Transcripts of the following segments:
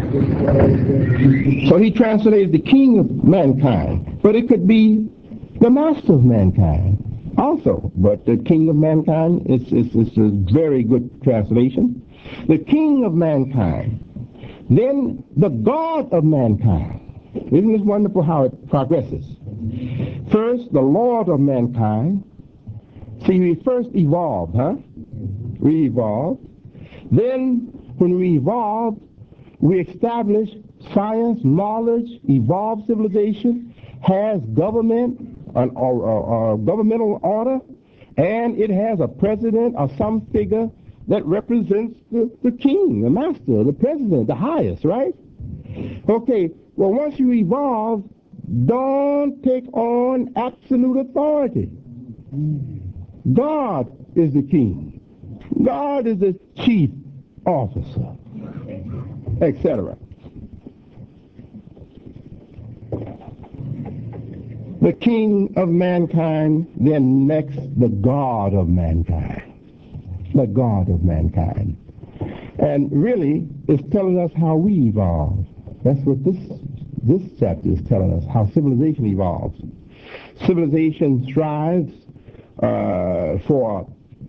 So he translated the king of mankind, but it could be the master of mankind also. But the king of mankind is a very good translation. The king of mankind. Then the God of mankind. Isn't this wonderful how it progresses? First, the Lord of mankind. See, we first evolved, huh? We evolved. Then, when we evolved, we established science, knowledge, evolved civilization, has government, or governmental order, and it has a president or some figure that represents the king, the master, the president, the highest, right? Okay, well, once you evolve, don't take on absolute authority. God is the king. God is the chief officer, etc. The king of mankind, then next, the God of mankind. The God of mankind. And really, it's telling us how we evolve. That's what this chapter is telling us, how civilization evolves. Civilization strives for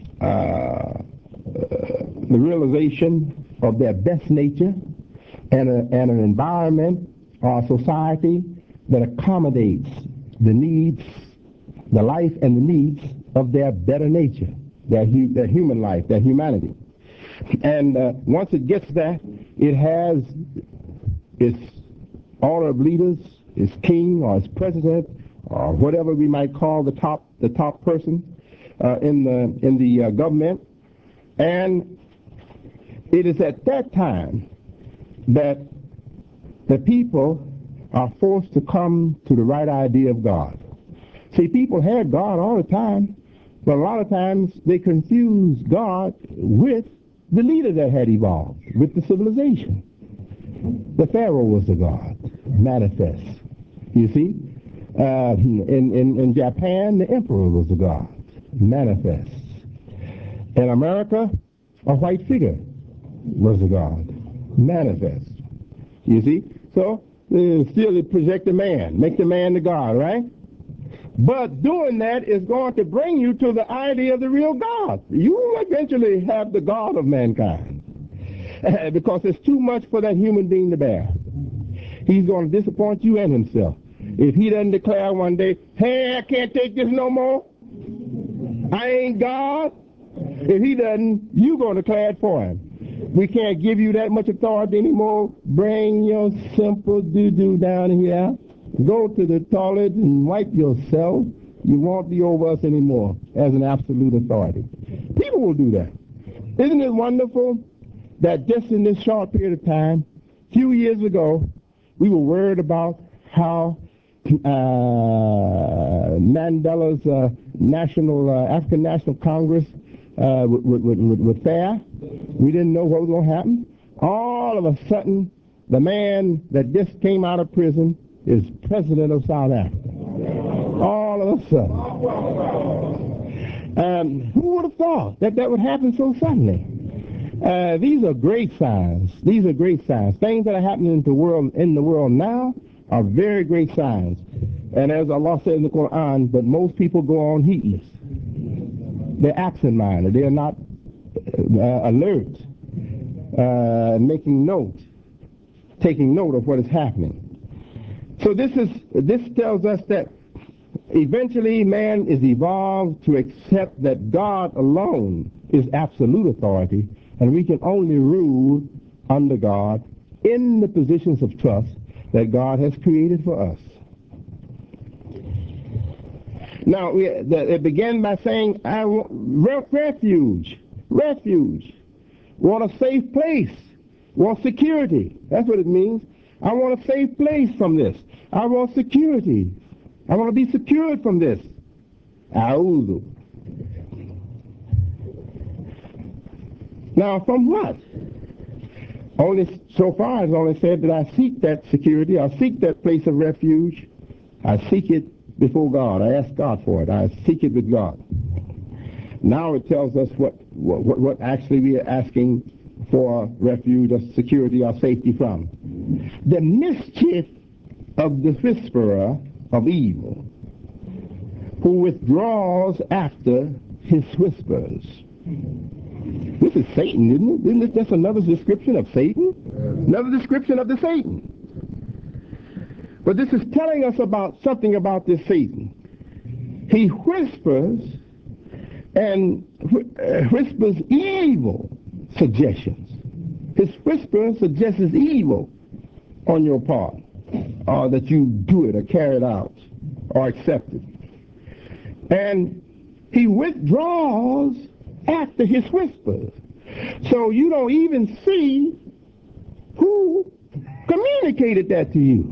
the realization of their best nature and an environment or a society that accommodates the needs, the life and the needs of their better nature, their human life, their humanity. And once it gets that, it has its order of leaders, its king or its president, or whatever we might call the top person in the government. And it is at that time that the people are forced to come to the right idea of God. See, people had God all the time, but a lot of times they confuse God with the leader that had evolved, with the civilization. The Pharaoh was the God, manifest. You see? In Japan, the emperor was the God, manifest. In America, a white figure was the God, manifest. You see? So, still they project the man, make the man the God, right? But doing that is going to bring you to the idea of the real God. You will eventually have the God of mankind. Because it's too much for that human being to bear. He's going to disappoint you and himself. If he doesn't declare one day, hey, I can't take this no more, I ain't God. If he doesn't, you're going to declare it for him. We can't give you that much authority anymore. Bring your simple doo-doo down here. Go to the toilet and wipe yourself. You won't be over us anymore as an absolute authority. People will do that. Isn't it wonderful that just in this short period of time, a few years ago, we were worried about how Mandela's African National Congress would fare. We didn't know what was going to happen. All of a sudden, the man that just came out of prison is president of South Africa. All of a sudden. Who would have thought that would happen so suddenly? These are great signs. These are great signs. Things that are happening in the world now are very great signs. And as Allah said in the Quran, but most people go on heedless. They're absent-minded. They're not alert, taking note of what is happening. So this tells us that eventually man is evolved to accept that God alone is absolute authority, and we can only rule under God in the positions of trust that God has created for us. Now, it began by saying, I want refuge, want a safe place, want security. That's what it means. I want a safe place from this. I want security. I want to be secured from this. A'udhu. Now, from what? Only so far it's only said that I seek that security, I seek that place of refuge, I seek it before God. I ask God for it. I seek it with God. Now it tells us what actually we are asking for refuge or security or safety from. The mischief of the whisperer of evil, who withdraws after his whispers. This is Satan, isn't it? Isn't this just another description of Satan? Another description of the Satan. But this is telling us about something about this Satan. He whispers and whispers evil suggestions. His whisper suggests evil on your part, or that you do it or carry it out or accept it. And he withdraws after his whispers. So you don't even see who communicated that to you.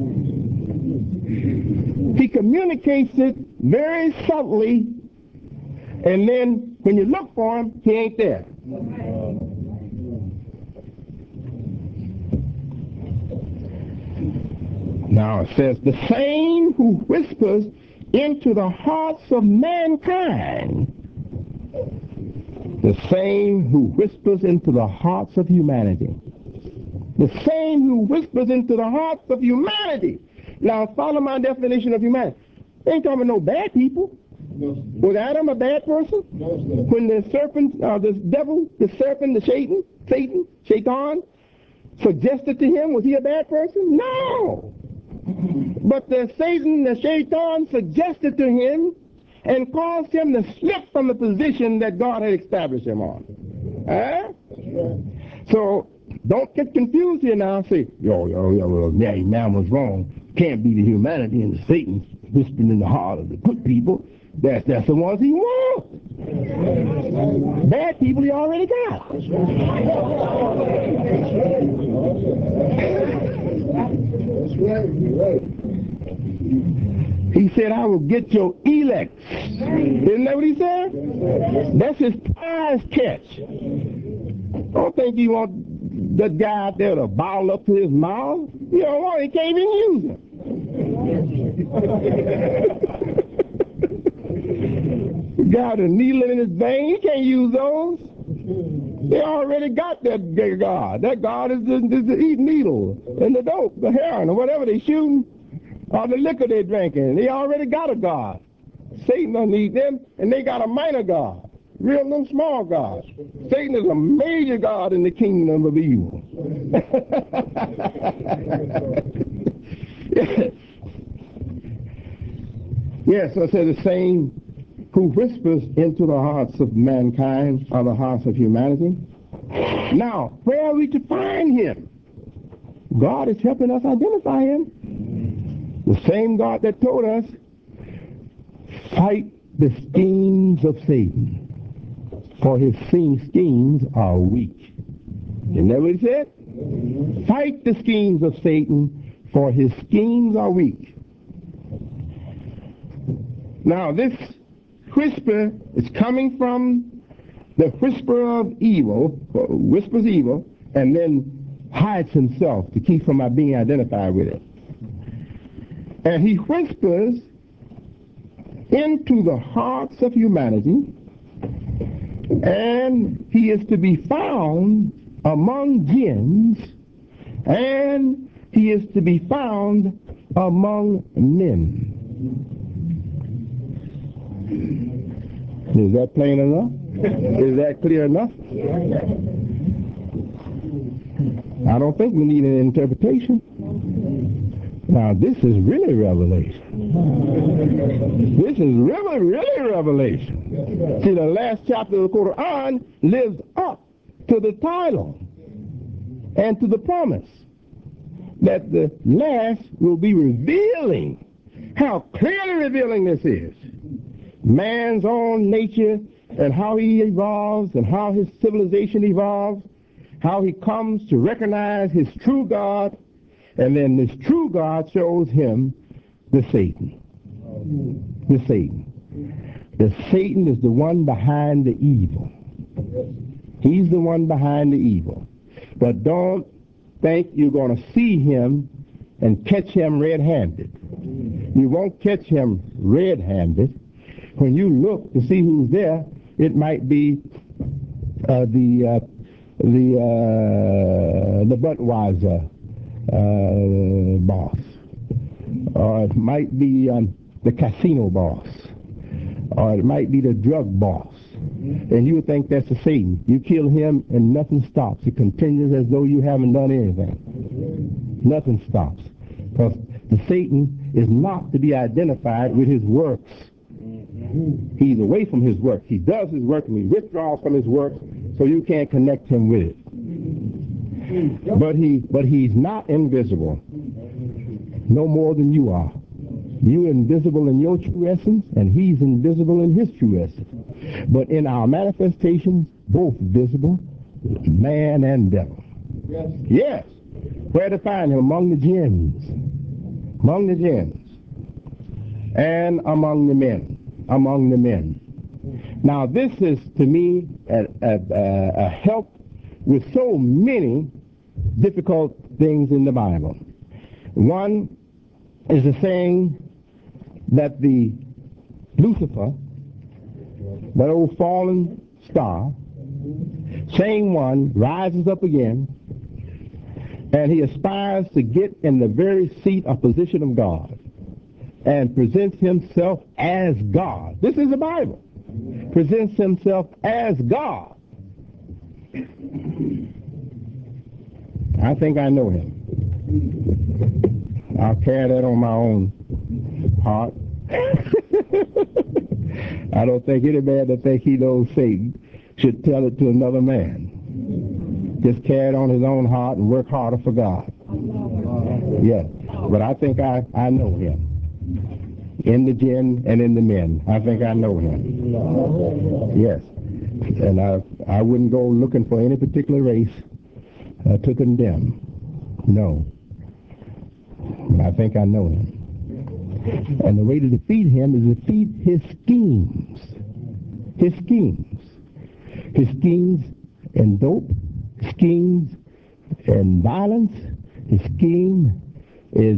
He communicates it very subtly, and then when you look for him, he ain't there. Now it says, the same who whispers into the hearts of mankind, the same who whispers into the hearts of humanity. The same who whispers into the hearts of humanity. Now follow my definition of humanity. They ain't talking about no bad people. Was Adam a bad person? When the serpent, the devil, the serpent, the Satan, suggested to him, was he a bad person? No. But the Satan, the Shaitan, suggested to him and caused him to slip from the position that God had established him on. So don't get confused here now. Say, man was wrong. Can't be the humanity and the Satan whispering in the heart of the good people. That's the ones he wants. Bad people he already got. That's right. He said, I will get your elect. Isn't that what he said? That's his prize catch. Don't think you want that guy out there to bottle up to his mouth. You don't want it, he can't even use him. The guy with a needle in his vein, he can't use those. They already got that God. That God is the needle and the dope, the heroin, or whatever they shooting, or the liquor they're drinking. They already got a God. Satan don't need them, and they got a minor God. Real little small God. Satan is a major God in the kingdom of evil. Yes, I said the same who whispers into the hearts of mankind or the hearts of humanity. Now, where are we to find him? God is helping us identify him. The same God that told us, fight the schemes of Satan, for his schemes are weak. Isn't that what he said? Fight the schemes of Satan, for his schemes are weak. Now, this whisper is coming from the whisperer of evil, whispers evil, and then hides himself to keep from being identified with it. And he whispers into the hearts of humanity, and he is to be found among jinns, and he is to be found among men. Is that plain enough? Is that clear enough? I don't think we need an interpretation. Now, this is really revelation. This is really revelation. See, the last chapter of the Quran lives up to the title and to the promise that the last will be revealing. How clearly revealing this is. Man's own nature and how he evolves and how his civilization evolves, how he comes to recognize his true God, and then this true God shows him the Satan. The Satan. The Satan is the one behind the evil. He's the one behind the evil. But don't think you're going to see him and catch him red-handed. You won't catch him red-handed. When you look to see who's there, it might be the Budweiser boss, or it might be the casino boss, or it might be the drug boss. And you would think that's the Satan. You kill him and nothing stops. It continues as though you haven't done anything. Nothing stops. Because the Satan is not to be identified with his works. He's away from his work. He does his work and he withdraws from his work, so you can't connect him with it. But he's not invisible, no more than you are. You're invisible in your true essence, and he's invisible in his true essence. But in our manifestations, both visible, man and devil. Yes. Yes. Where to find him? Among the jinns. Among the jinns. And among the men. Among the men. Now, this is, to me, a help with so many difficult things in the Bible. One is the saying that the Lucifer, that old fallen star, same one, rises up again, and he aspires to get in the very seat or position of God and presents himself as God. This is the Bible. Presents himself as God. I think I know him. I'll carry that on my own heart. I don't think any man that thinks he knows Satan should tell it to another man. Just carry it on his own heart and work harder for God. Yes. But I think I know him. In the jinn and in the men. I think I know him. Yes. And I wouldn't go looking for any particular race to condemn. No. But I think I know him. And the way to defeat him is defeat his schemes. His schemes. His schemes in dope, schemes in violence. His scheme is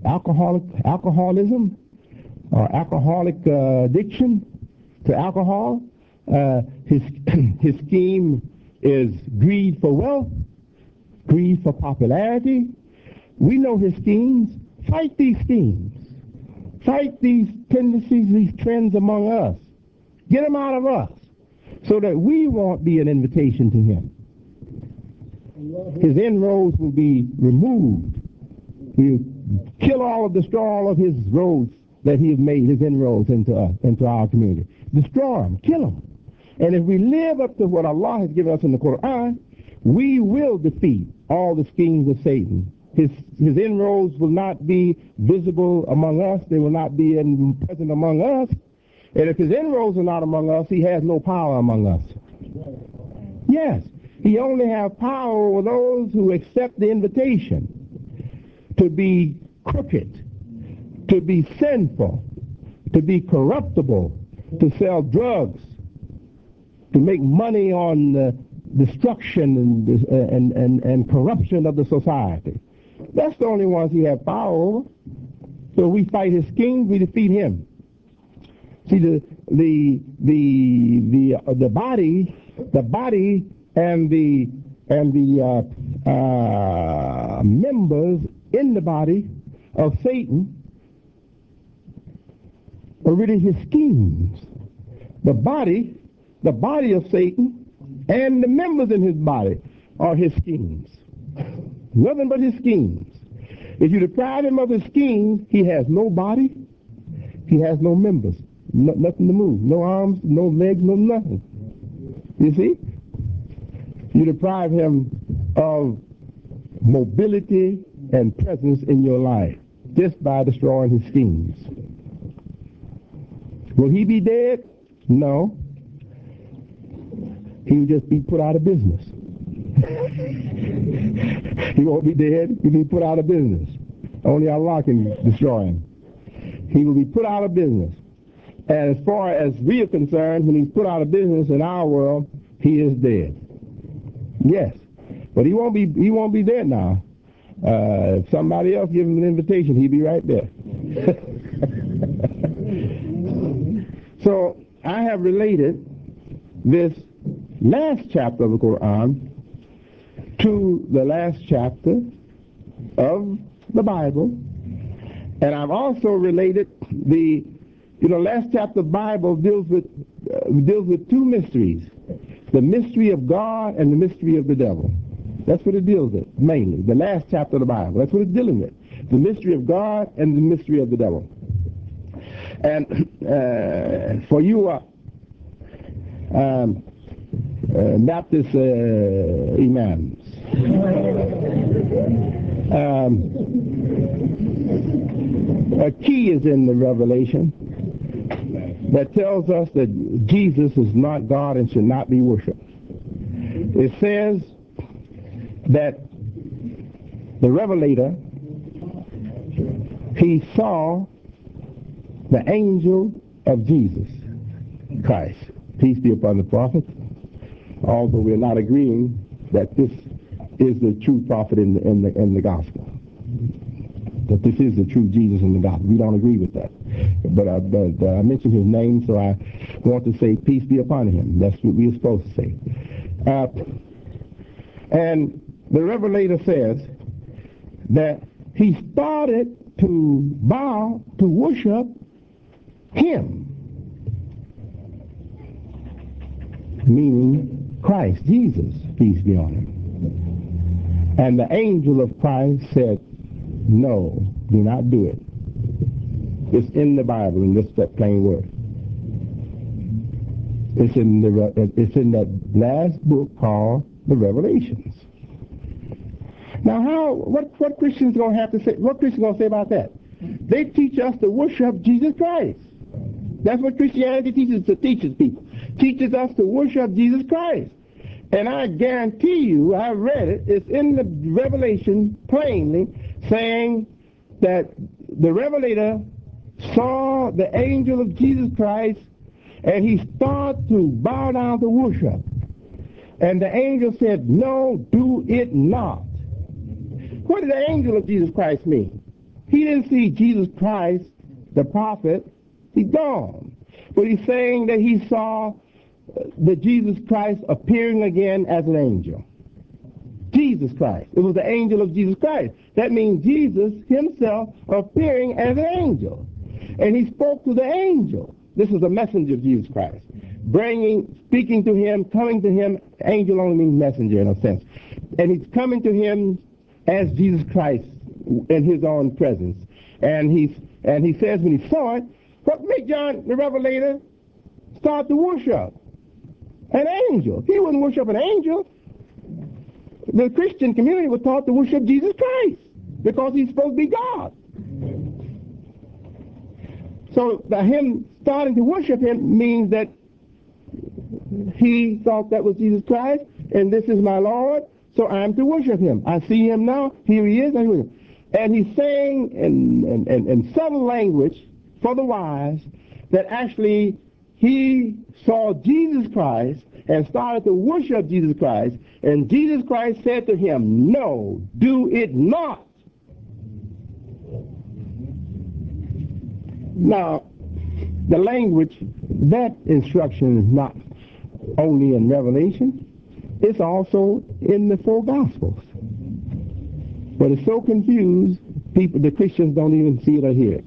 alcoholism or alcoholic addiction to alcohol. His scheme is greed for wealth, greed for popularity. We know his schemes. Fight these schemes. Fight these tendencies, these trends among us. Get them out of us so that we won't be an invitation to him. His inroads will be removed. We'll kill destroy all of his roads that he has made, his inroads into us, into our community. Destroy them. Kill them. And if we live up to what Allah has given us in the Quran, we will defeat all the schemes of Satan. His inroads will not be visible among us. They will not be present among us. And if his inroads are not among us, he has no power among us. Yes, he only has power over those who accept the invitation to be crooked, to be sinful, to be corruptible, to sell drugs, to make money on the destruction and corruption of the society. That's the only ones he has power over. So we fight his schemes, we defeat him. See, the body and the members in the body of Satan are really his schemes. The body of Satan and the members in his body are his schemes. Nothing but his schemes. If you deprive him of his schemes, he has no body, he has no members, nothing to move, no arms, no legs, no nothing. You see? You deprive him of mobility and presence in your life just by destroying his schemes. Will he be dead? No. He will just be put out of business. He won't be dead. He'll be put out of business. Only Allah can destroy him. He will be put out of business. And as far as we are concerned, when he's put out of business in our world, he is dead. Yes. But he won't be dead now. If somebody else gives him an invitation, he'll be right there. So I have related this last chapter of the Quran to the last chapter of the Bible. And I've also related the last chapter of the Bible deals with two mysteries: the mystery of God and the mystery of the devil. That's what it deals with mainly. The last chapter of the Bible. That's what it's dealing with: the mystery of God and the mystery of the devil. And for you Baptist imams, a key is in the Revelation that tells us that Jesus is not God and should not be worshipped. It says that the Revelator, he saw the angel of Jesus Christ, peace be upon the prophet, although we're not agreeing that this is the true prophet in the gospel, that this is the true Jesus in the gospel. We don't agree with that. But I mentioned his name, so I want to say peace be upon him. That's what we're supposed to say. And the Revelator says that he started to bow, to worship him, meaning Christ, Jesus, peace be on him. And the angel of Christ said, no, do not do it. It's in the Bible, in this plain word. It's in that last book called the Revelations. Now, what Christians gonna have to say? What Christians gonna say about that? They teach us to worship Jesus Christ. That's what Christianity teaches people. Teaches us to worship Jesus Christ. And I guarantee you, I read it, it's in the Revelation plainly saying that the Revelator saw the angel of Jesus Christ and he started to bow down to worship. And the angel said, no, do it not. What did the angel of Jesus Christ mean? He didn't see Jesus Christ, the prophet. He's gone. But he's saying that he saw the Jesus Christ appearing again as an angel. Jesus Christ. It was the angel of Jesus Christ. That means Jesus himself appearing as an angel. And he spoke to the angel. This is a messenger of Jesus Christ. Speaking to him, coming to him. Angel only means messenger in a sense. And he's coming to him as Jesus Christ in his own presence. And he says when he saw it, what made John the Revelator start to worship? An angel. He wouldn't worship an angel. The Christian community was taught to worship Jesus Christ because he's supposed to be God. So him starting to worship him means that he thought that was Jesus Christ, and this is my Lord, so I'm to worship him. I see him now. Here he is. And he's saying in subtle language for the wise that actually he saw Jesus Christ and started to worship Jesus Christ, and Jesus Christ said to him, no, do it not. Now, the language, that instruction is not only in Revelation, it's also in the four Gospels. But it's so confused, the Christians don't even see it or hear it.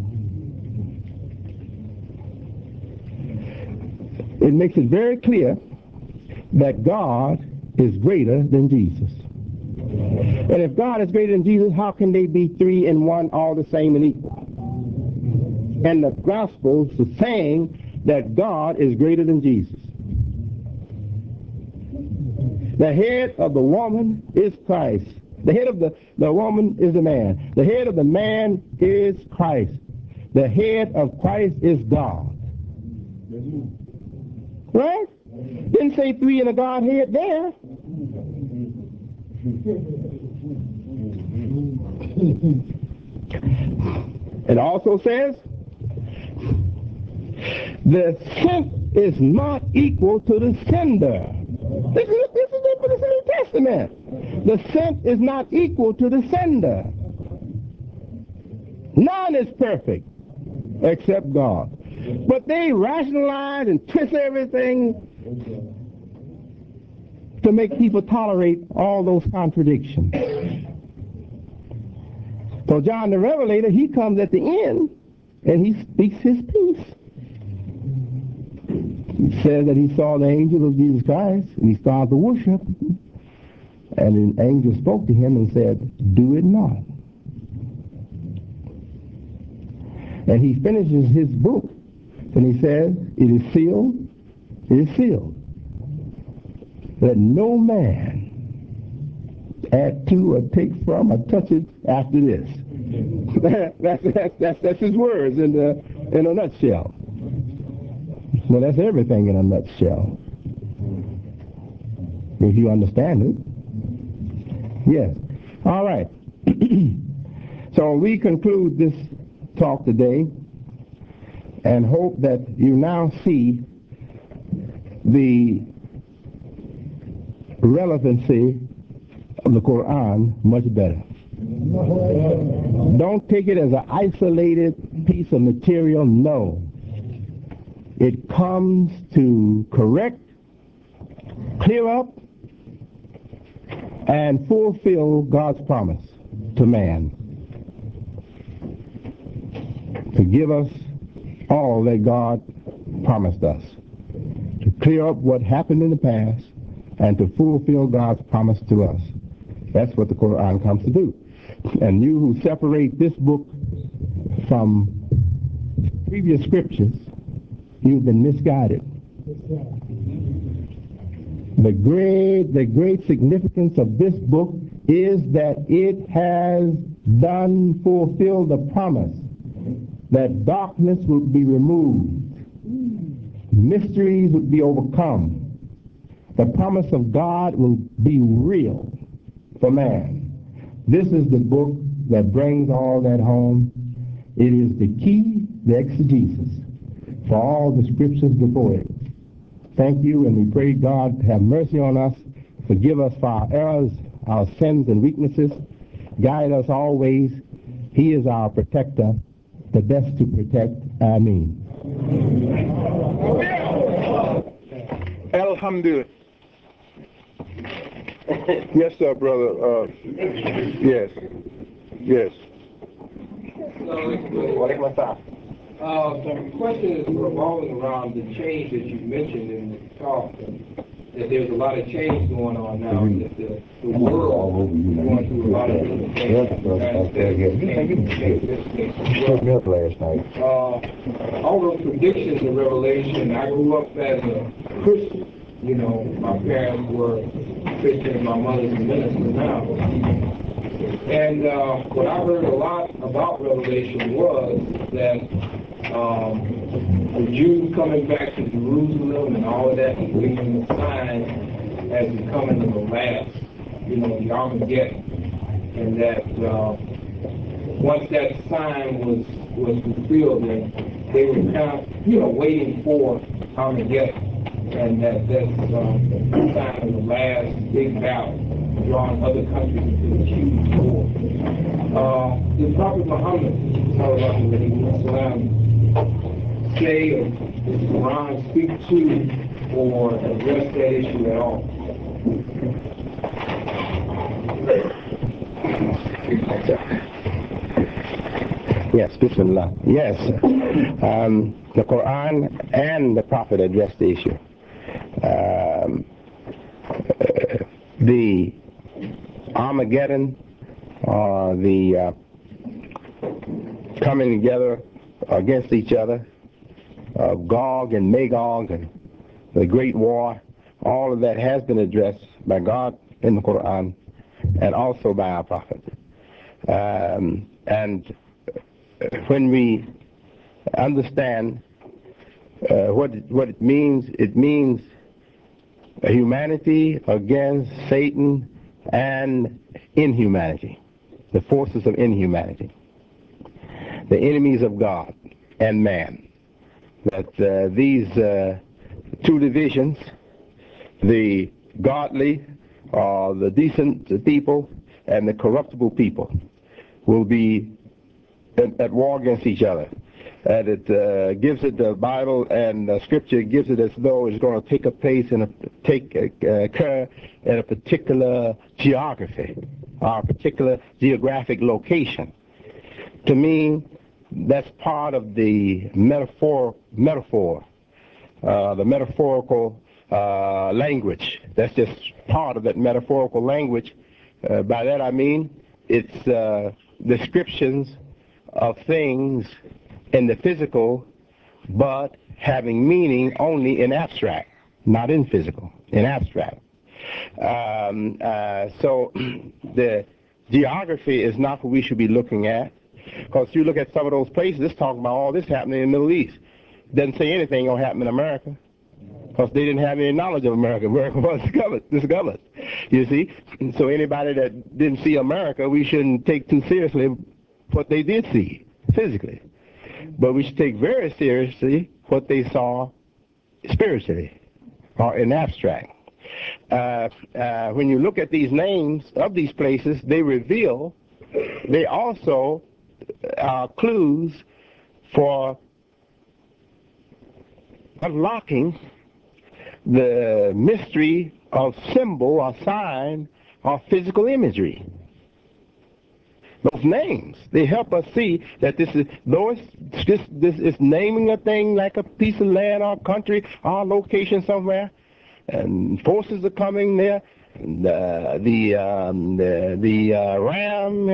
It makes it very clear that God is greater than Jesus. And if God is greater than Jesus, how can they be three in one, all the same and equal? And the Gospels are saying that God is greater than Jesus. The head of the woman is Christ. The head of the woman is the man. The head of the man is Christ. The head of Christ is God. Right? Didn't say three in a Godhead there. It also says the sent is not equal to the sender. This is in the New Testament. The sent is not equal to the sender. None is perfect except God. But they rationalize and twist everything to make people tolerate all those contradictions. So John the Revelator, he comes at the end and he speaks his peace. He says that he saw the angel of Jesus Christ and he started to worship. And the angel spoke to him and said, do it not. And he finishes his book and he says, it is sealed, it is sealed. That no man add to or take from or touch it after this. That's his words in a nutshell. Well, that's everything in a nutshell. If you understand it. Yes. All right. So we conclude this talk today and hope that you now see the relevancy of the Quran much better. Don't take it as an isolated piece of material. No. It comes to correct, clear up, and fulfill God's promise to man. To give us all that God promised us. To clear up what happened in the past and to fulfill God's promise to us. That's what the Quran comes to do. And you who separate this book from previous scriptures, you've been misguided. The great significance of this book is that it has fulfilled the promise that darkness would be removed, mysteries would be overcome, the promise of God will be real for man. This is the book that brings all that home. It is the key, the exegesis, for all the scriptures before it. Thank you, and we pray God to have mercy on us, forgive us for our errors, our sins and weaknesses, guide us always. He is our protector, the best to protect. Ameen. Alhamdulillah. Yes, sir, brother. Yes. Yes. The question is revolving around the change that you mentioned in the talk, that there's a lot of change going on now, and that the world is going through a lot of different things. All those predictions in Revelation, I grew up as a Christian. You know, my parents were Christian and my mother's a minister now. And what I heard a lot about Revelation was that the Jews coming back to Jerusalem and all of that, being a sign as the coming of the last, the Armageddon. And that once that sign was fulfilled, and they were kind of, waiting for Armageddon. And that's the sign of the last big battle, drawing other countries into the huge war. The Prophet Muhammad, say or does the Quran speak to or address that issue at all? Yes, Bismillah. Yes, the Quran and the Prophet address the issue. The Armageddon, the coming together against each other, Gog and Magog and the Great War, all of that has been addressed by God in the Quran and also by our Prophet. And when we understand what it means humanity against Satan and inhumanity, the forces of inhumanity, the enemies of God and man. That these two divisions, the godly, the decent people, and the corruptible people, will be at war against each other. And it gives it, the Bible and Scripture gives it as though it's going to take place occur in a particular geography, or a particular geographic location. to me, that's part of the metaphor, the metaphorical language. That's just part of that metaphorical language. By that I mean it's descriptions of things in the physical, but having meaning only in abstract, not in physical, in abstract. So the geography is not what we should be looking at, because you look at some of those places, it's talking about all this happening in the Middle East. Doesn't say anything gonna happen in America, because they didn't have any knowledge of America. America was discovered, you see. So anybody that didn't see America, we shouldn't take too seriously what they did see physically, but we should take very seriously what they saw spiritually or in abstract. When you look at these names of these places, they also are clues for unlocking the mystery of symbol or sign or physical imagery. Those names, they help us see that this is naming a thing like a piece of land or country or location somewhere, and forces are coming there. The ram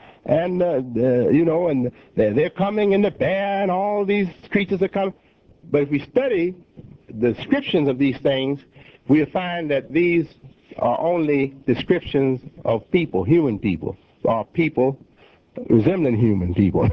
and they're coming, and the bear and all these creatures are coming. But if we study the descriptions of these things, we'll find that these are only descriptions of people, human people, or people resembling human people.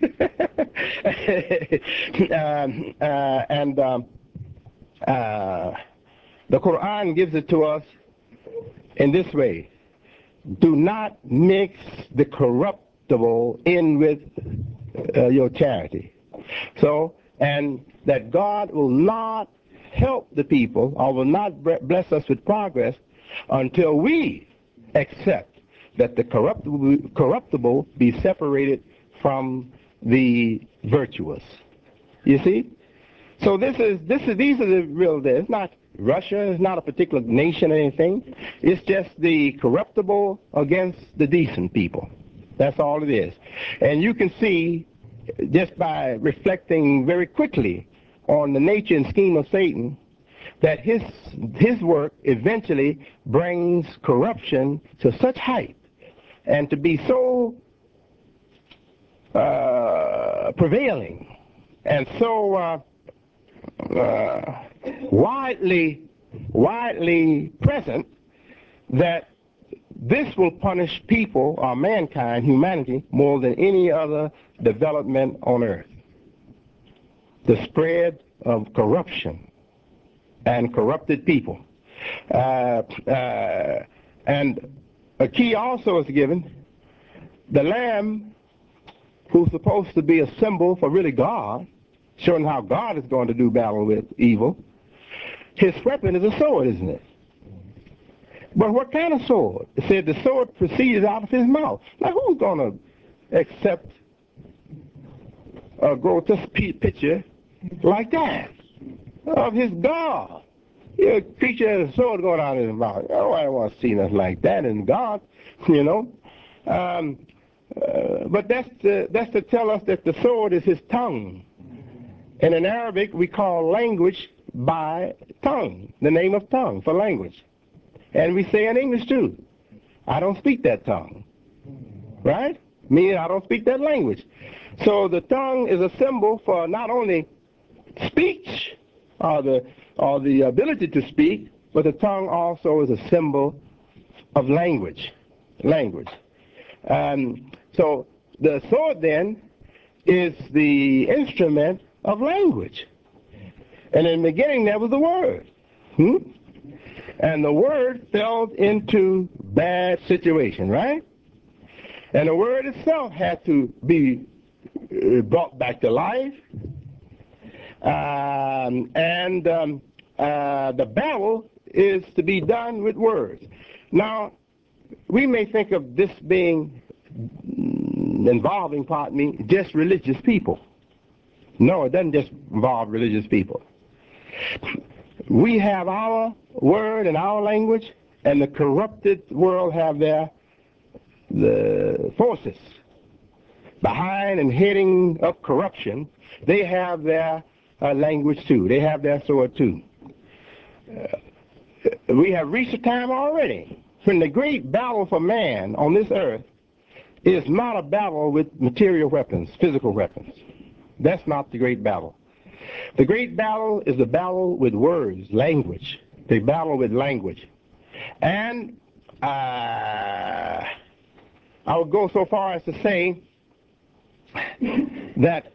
The Quran gives it to us in this way: do not mix the corruptible in with your charity. So, and that God will not help the people or will not bless us with progress until we accept that the corruptible be separated from the virtuous. You see? So these are the real deal. It's not Russia, it's not a particular nation or anything. It's just the corruptible against the decent people. That's all it is. And you can see, just by reflecting very quickly on the nature and scheme of Satan, that his work eventually brings corruption to such height and to be so prevailing and so widely present that this will punish people or mankind, humanity, more than any other development on earth. The spread of corruption and corrupted people. And a key also is given: the Lamb, who's supposed to be a symbol for really God, showing how God is going to do battle with evil. His weapon is a sword, isn't it? But what kind of sword? It said the sword proceeded out of his mouth. Now, who's going to accept a grotesque picture like that of his God? A creature has a sword going out of his mouth. Oh, I don't want to see nothing like that in God, you know. But that's to tell us that the sword is his tongue. And in Arabic, we call language by tongue, the name of tongue for language. And we say in English too, I don't speak that tongue, right? Meaning I don't speak that language. So the tongue is a symbol for not only speech or the ability to speak, but the tongue also is a symbol of language. So the sword then is the instrument of language. And in the beginning there was the Word. And the Word fell into bad situation, right? And the Word itself had to be brought back to life. The battle is to be done with words. Now, we may think of this being involving, just religious people. No, it doesn't just involve religious people. We have our word and our language, and the corrupted world have the forces. behind and heading up corruption, they have their language too. They have their sword too. We have reached a time already when the great battle for man on this earth is not a battle with material weapons, physical weapons. That's not the great battle. The great battle is the battle with words, language. The battle with language. And I would go so far as to say that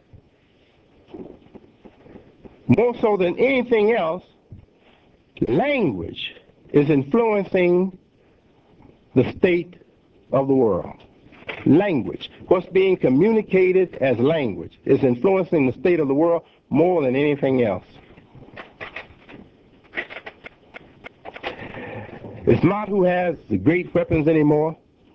more so than anything else, language is influencing the state of the world. Language, what's being communicated as language, is influencing the state of the world more than anything else. It's not who has the great weapons anymore,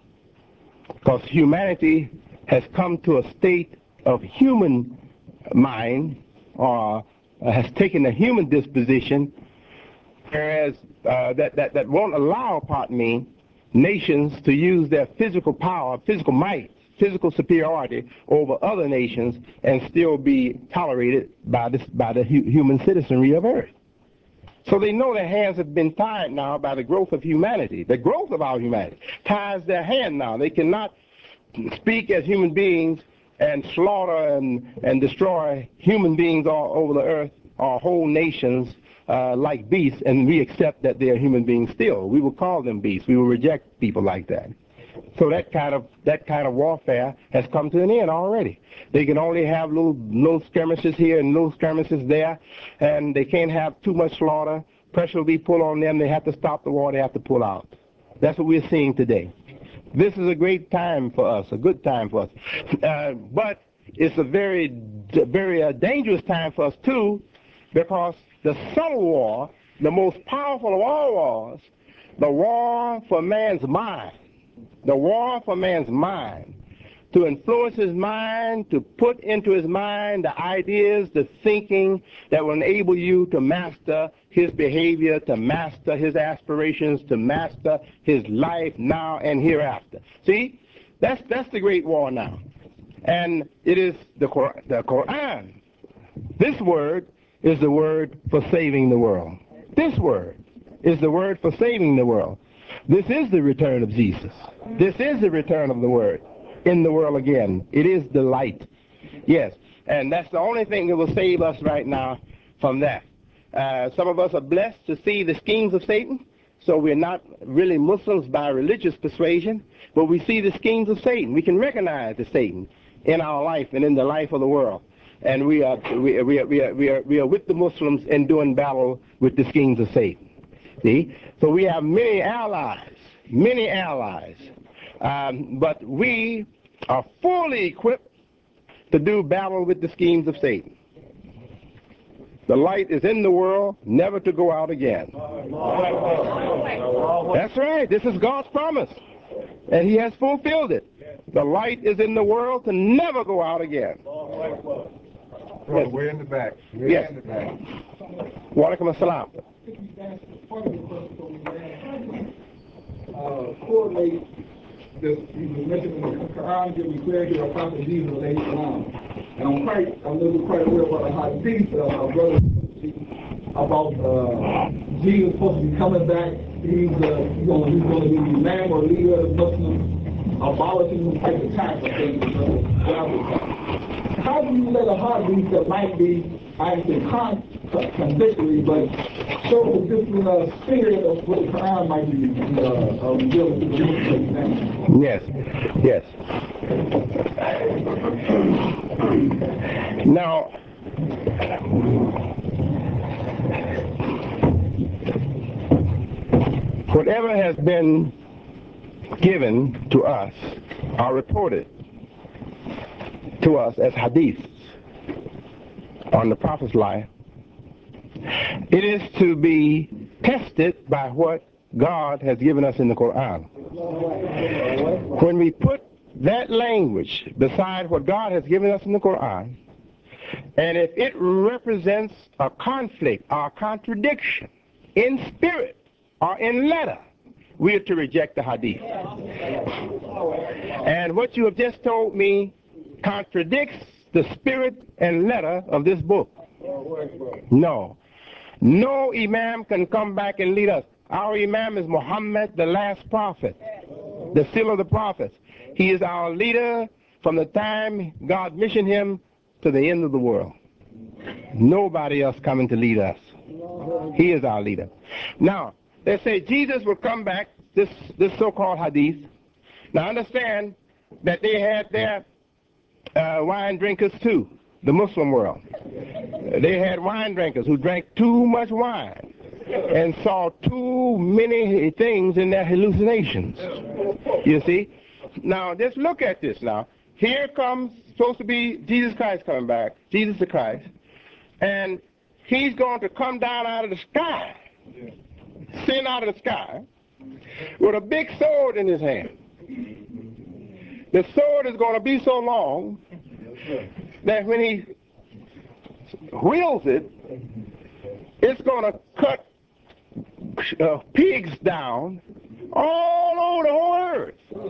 because humanity has come to a state of human mind, or has taken a human disposition, whereas that won't allow, pardon me, nations to use their physical power, physical might, physical superiority over other nations and still be tolerated by the human citizenry of Earth. So they know their hands have been tied now by the growth of humanity. The growth of our humanity ties their hand now. They cannot speak as human beings and slaughter and destroy human beings all over the earth or whole nations like beasts, and we accept that they are human beings still. We will call them beasts. We will reject people like that. So that kind of warfare has come to an end already. They can only have little skirmishes here and little skirmishes there, and they can't have too much slaughter. Pressure will be put on them. They have to stop the war. They have to pull out. That's what we're seeing today. This is a great time for us, a good time for us. But it's a very, very dangerous time for us too, because the subtle war, the most powerful of all wars, the war for man's mind, the war for man's mind, to influence his mind, to put into his mind the ideas, the thinking that will enable you to master his behavior, to master his aspirations, to master his life now and hereafter. See, that's the great war now. And it is the Quran. This word is the word for saving the world. This word is the word for saving the world. This is the return of Jesus. This is the return of the word in the world again. It is the light. Yes, and that's the only thing that will save us right now from that. Some of us are blessed to see the schemes of Satan, so we're not really Muslims by religious persuasion, but we see the schemes of Satan. We can recognize the Satan in our life and in the life of the world. And we are with the Muslims in doing battle with the schemes of Satan. See? So we have many allies, but we are fully equipped to do battle with the schemes of Satan. The light is in the world, never to go out again. That's right. This is God's promise, and He has fulfilled it. The light is in the world to never go out again. Yes. We're in the back. Yes. Wa alaikum assalam. Correlate this, you mentioned in the Quran, give me clarity of Prophet Jesus alayhi salam. And I'm really quite aware about the hadith of brother about Jesus supposed to be coming back. He's going to be the imam or leader of Muslims, abolishing the type of tax of things. How do you let a hadith that might be, I think, contradictory, but show the different spirit of what the Quran might be revealing to the Muslims? Yes. Now, whatever has been given to us are reported to us as hadiths on the Prophet's life. It is to be tested by what God has given us in the Quran. When we put that language beside what God has given us in the Quran, and if it represents a conflict or a contradiction in spirit or in letter, we are to reject the hadith. And what you have just told me contradicts the spirit and letter of this book. No. No imam can come back and lead us. Our imam is Muhammad, the last prophet, the seal of the prophets. He is our leader from the time God missioned him to the end of the world. Nobody else coming to lead us. He is our leader. Now, they say Jesus will come back, this so-called hadith. Now understand that they had their wine drinkers too, the Muslim world. They had wine drinkers who drank too much wine and saw too many things in their hallucinations. You see? Now, just look at this now. Here comes, supposed to be Jesus Christ coming back, Jesus the Christ, and he's going to come down out of the sky, send out of the sky, with a big sword in his hand. The sword is going to be so long that when he wields it, it's going to cut pigs down all over the whole earth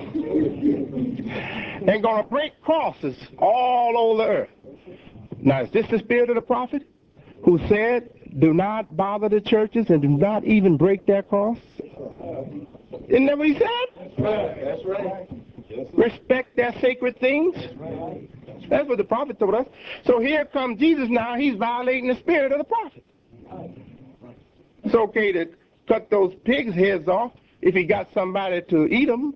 and going to break crosses all over the earth. Now, is this the spirit of the prophet who said, do not bother the churches and do not even break their cross? Isn't that what he said? That's right. Respect their sacred things. That's what the prophet told us. So here comes Jesus now. He's violating the spirit of the prophet. It's okay to cut those pigs' heads off if he got somebody to eat them.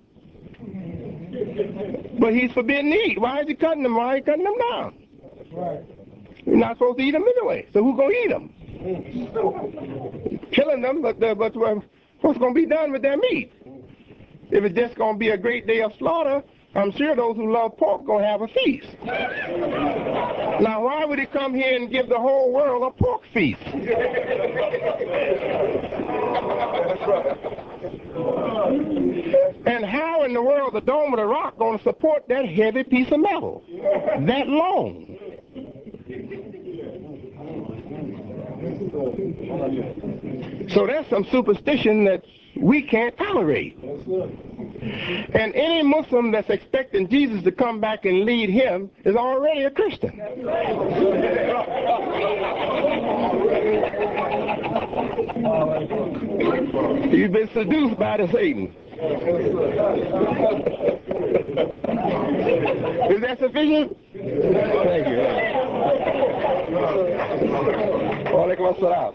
But he's forbidden to eat. Why is he cutting them? Why is he cutting them down? You're not supposed to eat them anyway. So who's going to eat them? Killing them, but what's going to be done with their meat? If it's just going to be a great day of slaughter, I'm sure those who love pork going to have a feast. Now, why would he come here and give the whole world a pork feast? And how in the world the Dome of the Rock going to support that heavy piece of metal that long? So that's some superstition that we can't tolerate. And any Muslim that's expecting Jesus to come back and lead him is already a Christian. You've been seduced by the Satan. Is that sufficient? Thank you. Walaikum assalam.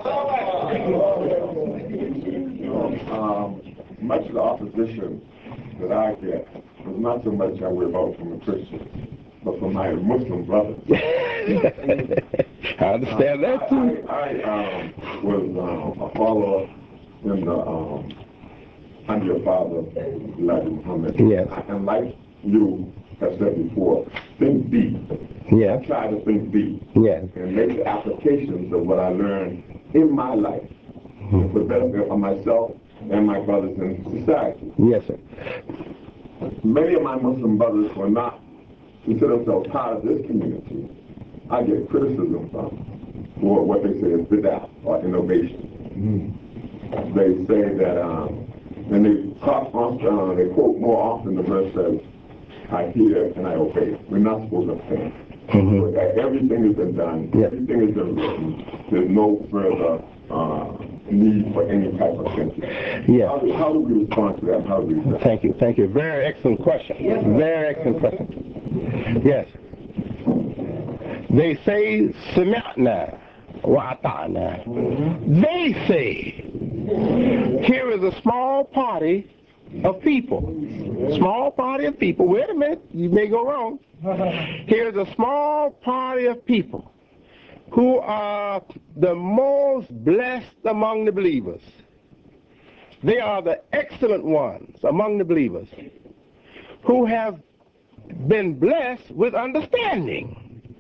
Much of the opposition that I get is not so much I worry about from the Christians, but from my Muslim brothers. I understand that too. I was a follower in the under your father, Elijah Muhammad. Yes. And like you have said before, think deep. Yes. I try to think deep. Yes. And make the applications of what I learned in my life for the benefit of myself and my brothers in society. Yes, sir. Many of my Muslim brothers will not consider themselves part of this community. I get criticism from for what they say is bid'ah or innovation. They say that, and they quote more often the verse says, I hear and I obey. We're not supposed to obey. Everything has been done. Yes. Everything has been written. There's no further need for any type of thinking. Yes. How do we respond to that? How do we respond? Thank you. Thank you. Very excellent question. Yes. Very excellent question. Yes. They say, Sami'na wa ata'na. They say, here is a small party of people. Small party of people. Wait a minute. You may go wrong. Here's a small party of people who are the most blessed among the believers. They are the excellent ones among the believers who have been blessed with understanding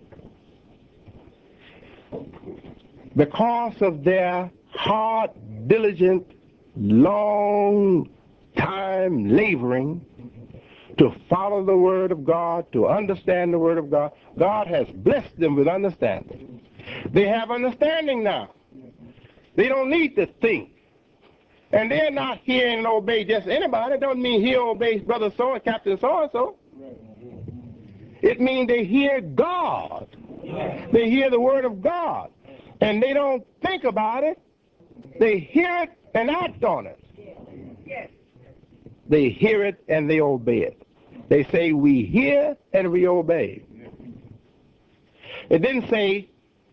because of their hard, diligent, long time laboring to follow the Word of God, to understand the Word of God. God has blessed them with understanding. They have understanding now. They don't need to think. And they're not hearing and obey just anybody. It doesn't mean he obeys brother so and captain so and so. It means they hear God. They hear the word of God. And they don't think about it. They hear it and act on it. They hear it and they obey it. They say, we hear and we obey. It didn't say,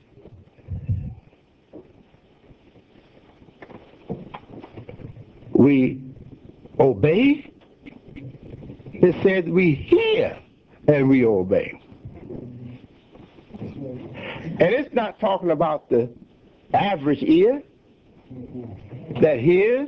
we obey. It said, we hear and we obey. And it's not talking about the average ear that hears.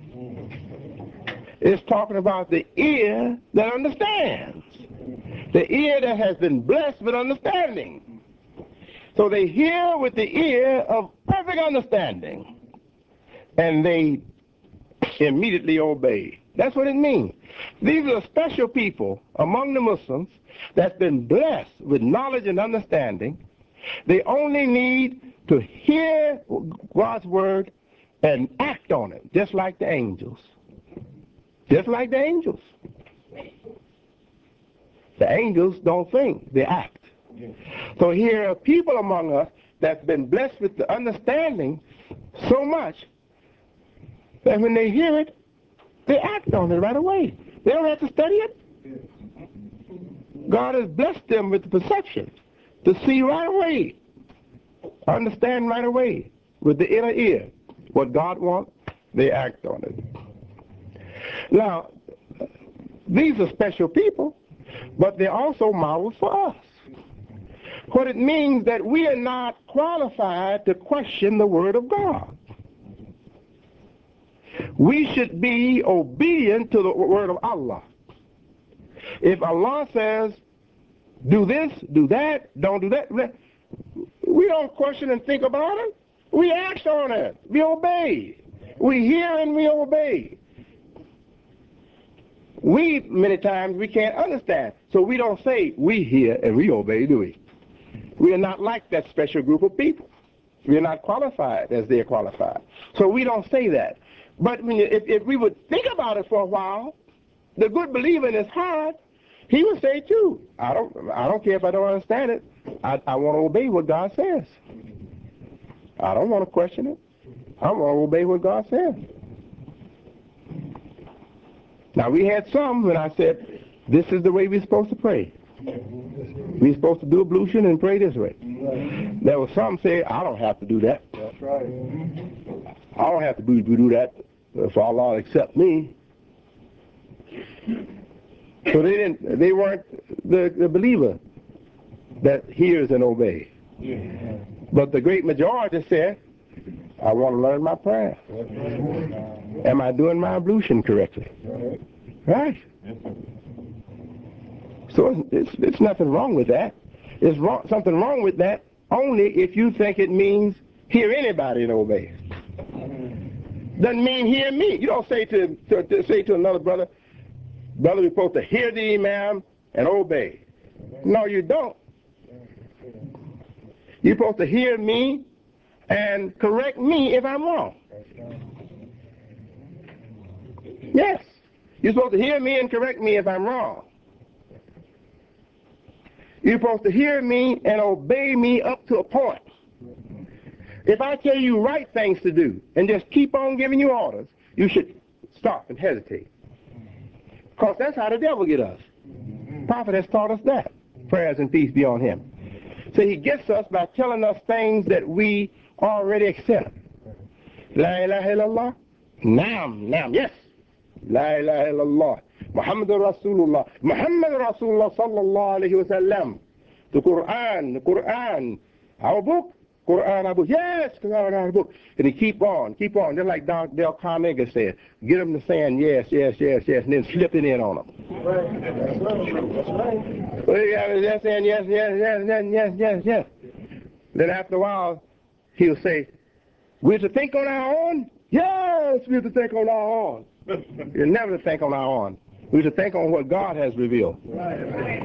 It's talking about the ear that understands. The ear that has been blessed with understanding. So they hear with the ear of perfect understanding. And they immediately obey. That's what it means. These are special people among the Muslims that's been blessed with knowledge and understanding. They only need to hear God's word and act on it, just like the angels. Just like the angels. The angels don't think, they act. So here are people among us that's been blessed with the understanding so much that when they hear it, they act on it right away. They don't have to study it. God has blessed them with the perception to see right away, understand right away with the inner ear what God wants, they act on it. Now, these are special people, but they're also models for us. What it means that we are not qualified to question the word of God. We should be obedient to the word of Allah. If Allah says, do this, do that, don't do that, we don't question and think about it. We act on it. We obey. We hear and we obey. We, many times, we can't understand. So we don't say, we hear and we obey, do we? We are not like that special group of people. We are not qualified as they are qualified. So we don't say that. But if we would think about it for a while, the good believer in his heart, he would say too, I don't care if I don't understand it. I want to obey what God says. I don't want to question it. I want to obey what God says. Now we had some when I said, this is the way we're supposed to pray. We're supposed to do ablution and pray this way. There was some say, I don't have to do that. That's right. I don't have to do that for Allah accept me. So they weren't the believer that hears and obeys. But the great majority said, I want to learn my prayer. Am I doing my ablution correctly? Right. So it's nothing wrong with that. It's something wrong with that only if you think it means hear anybody and obey. Doesn't mean hear me. You don't say to another brother, we're supposed to hear the imam and obey. No, you don't. You're supposed to hear me and correct me if I'm wrong. Yes. You're supposed to hear me and correct me if I'm wrong. You're supposed to hear me and obey me up to a point. If I tell you right things to do and just keep on giving you orders, you should stop and hesitate. Because that's how the devil gets us. Prophet has taught us that. Prayers and peace be on him. So he gets us by telling us things that we already accept. La ilaha illallah. Naam, yes. La ilaha illallah. Muhammadur Rasulullah. Muhammad Rasulullah sallallahu alayhi wa sallam. The Quran, our book. Quran, our book. Yes, Quran, our book. And he keep on. Just like Dale Carnegie said. Get them to saying yes, and then slip it in on them. Right. That's right. Well, they're saying yes. Then after a while, he'll say, we're to think on our own? Yes, we're to think on our own. You're never to think on our own. We're to think on what God has revealed. Right.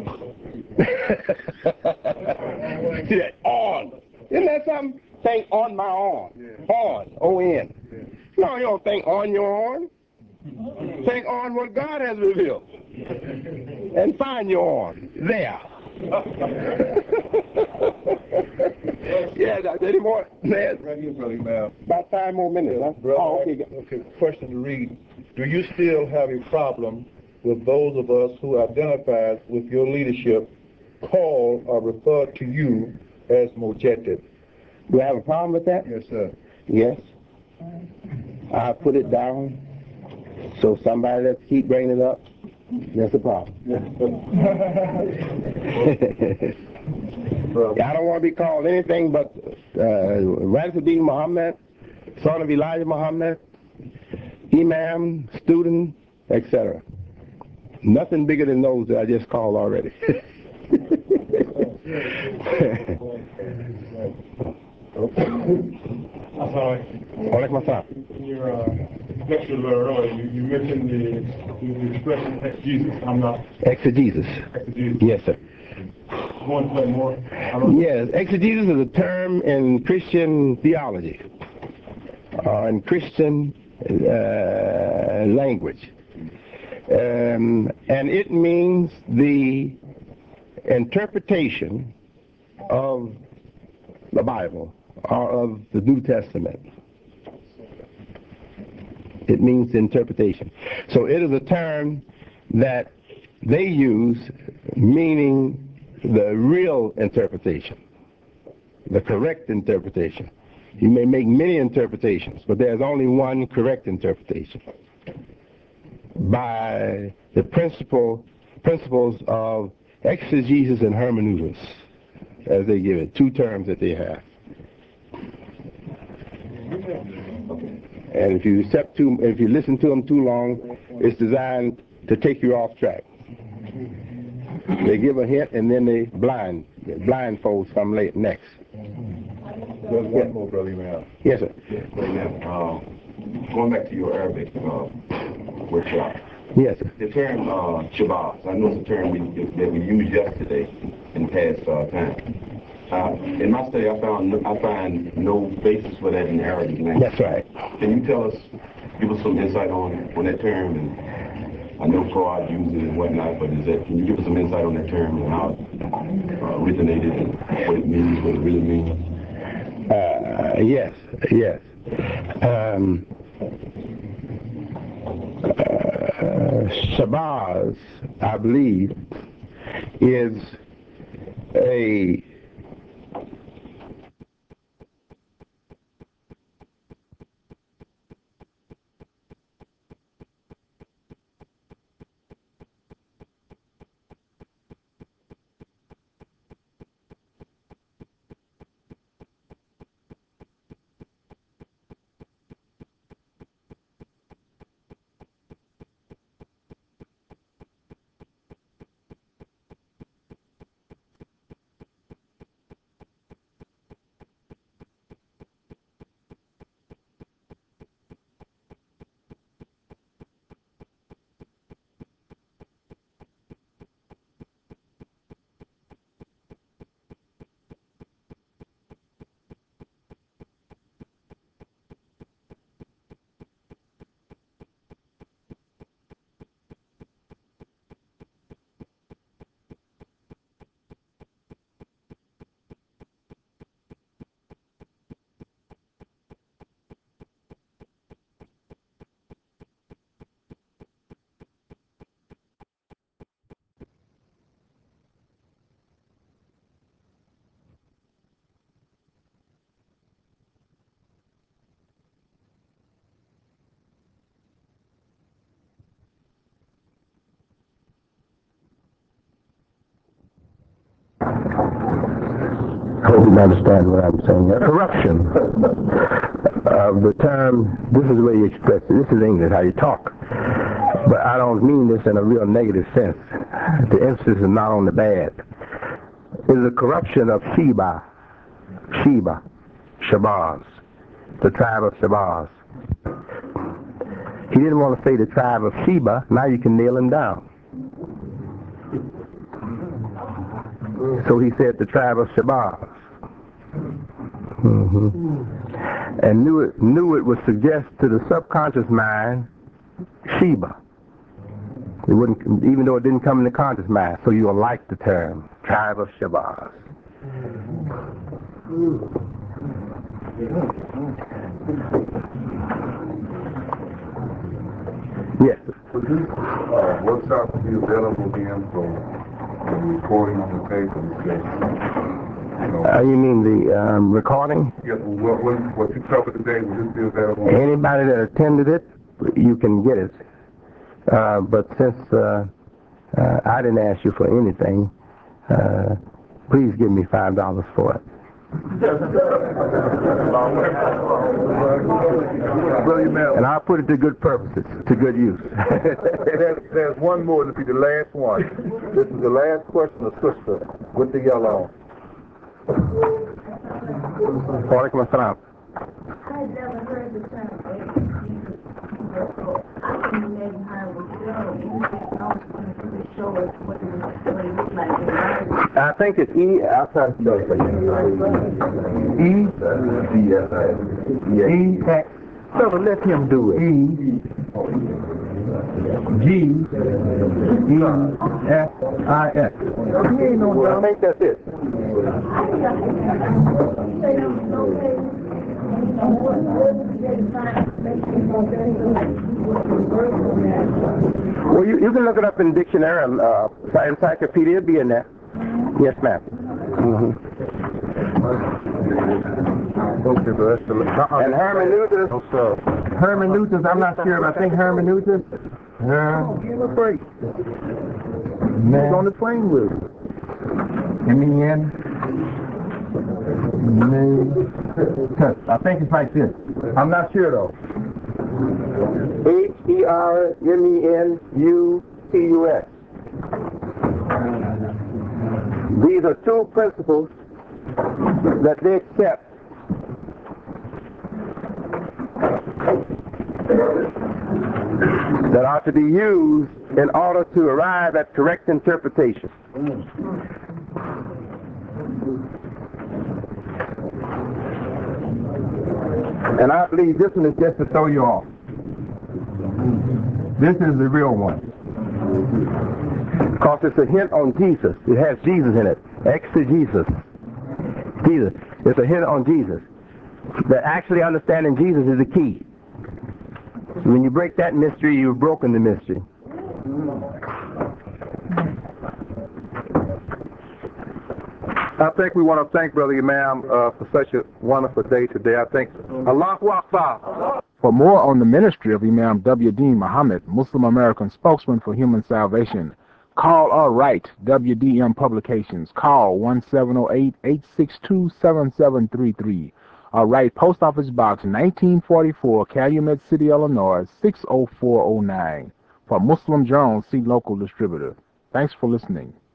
See that? On. Isn't that something? Think on my own. Yeah. On. O-N. Yeah. No, you don't think on your own. Think on what God has revealed. and find your arm there. Yeah, any more? Right here, Brother Mal. About 5 more minutes, huh? Brother, Oh, okay. okay, question to read. Do you still have a problem with those of us who identify with your leadership call or refer to you as Mojetted? Do I have a problem with that? Yes, sir. Yes. I put it down. So somebody that keep bringing it up, that's a problem. I don't want to be called anything but Rasul Muhammad, son of Elijah Muhammad, Imam, student, etc. Nothing bigger than those that I just called already. Walaikum assalam. In your lecture earlier, you mentioned the expression exegesis. I'm not Exegesis. exegesis. Yes, sir. You want to play more? Yes, exegesis is a term in Christian theology, in Christian language. And it means the interpretation of the Bible or of the New Testament. It means interpretation. So it is a term that they use meaning the real interpretation, the correct interpretation. You may make many interpretations, but there's only one correct interpretation by the principles of exegesis and hermeneutics, as they give it, 2 terms that they have. And if you listen to them too long, it's designed to take you off track. They give a hint and then they blindfold some next. There's one more, Brother Mal. Yes, sir. Going back to your Arabic workshop. Yes, sir. The term Shabazz, I know it's a term that we used yesterday in past time. In my study, I find no basis for that in the Arabic language. That's right. Can you give us some insight on that term? And I know Freud uses it and whatnot, but can you give us some insight on that term and how it originated and what it means, what it really means? Yes. Shabazz, I believe, is a I hope you understand what I'm saying. A corruption of the term, this is the way you express it. This is English, how you talk. But I don't mean this in a real negative sense. The emphasis is not on the bad. It's a corruption of Sheba, Shabazz, the tribe of Shabazz. He didn't want to say the tribe of Sheba, now you can nail him down. So he said the tribe of Shabazz. And knew it would suggest to the subconscious mind Sheba. It wouldn't, even though it didn't come in the conscious mind. So you'll like the term, tribe of Shabazz. Yes. Would this workshop be available again for recording on the tape and You mean the recording? Yes. What you covered today, would this be available? Anybody that attended it, you can get it. But since I didn't ask you for anything, please give me $5 for it. And I'll put it to good purposes, to good use. There's one more to be the last one. This is the last question of sister with the yellow. Walaikum assalam. I've never heard the term I can imagine how it would go. To show us what it looked like. I think it's E. I'll try to spell it for you. E. X. So let him do it. E. G. E. F. I. X. He ain't no I think that's it. Well, you can look it up in dictionary, encyclopedia, be in there. Yes, ma'am. And hermeneutics, I'm not sure, but I think hermeneutics. Give a break. He's on the plane with it. M-E-N. I think it's like this. I'm not sure though. Hermeneutics. These are two principles that they accept. That are to be used in order to arrive at correct interpretation. And I believe this one is just to throw you off. This is the real one. Because it's a hint on Jesus. It has Jesus in it. Exegesis. Jesus. It's a hint on Jesus. That actually understanding Jesus is the key. When you break that mystery, you've broken the mystery. I think we want to thank Brother Imam for such a wonderful day today. I think Allahu Akbar. For more on the ministry of Imam W.D. Muhammad, Muslim American spokesman for human salvation, call or write WDM Publications. Call 1708-862-7733. Or write Post Office Box 1944, Calumet City, Illinois 60409. For Muslim Journal, see local distributor. Thanks for listening.